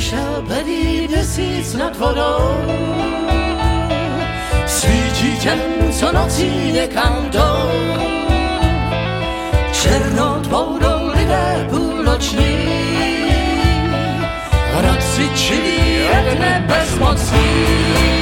Vyšel bledý měsíc nad vodou, svítí těm, co nocí někam jdou. Černou tvou jdou lidé půlnoční, hrad si čilí jak nebezmocní.